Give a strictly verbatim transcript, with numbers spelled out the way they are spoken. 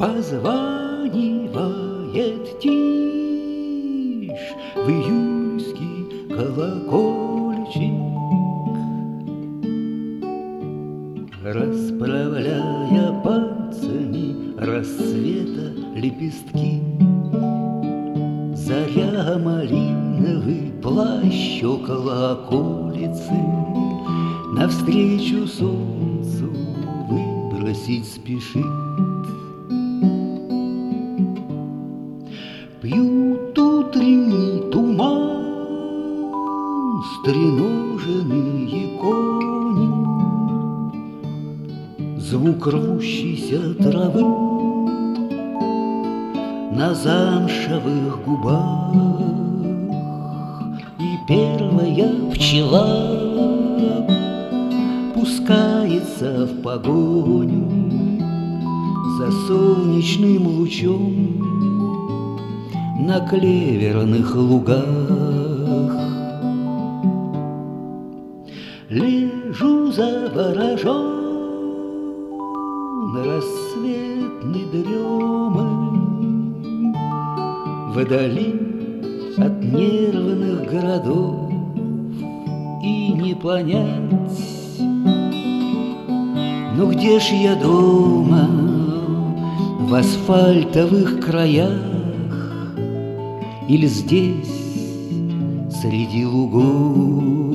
Позванивает тишь в июльский колокольчик, расправляя пальцами рассвета лепестки. Заря малиновый плащ около околицы навстречу солнцу выбросить спешит. Пьют утренний туман стреноженные кони, звук рвущейся травы на замшевых губах, и первая пчела пускается в погоню за солнечным лучом на клеверных лугах. Лежу заворожен рассветной дремой вдали от нервных городов, и не понять, ну где ж я дома в асфальтовых краях, или здесь среди лугов.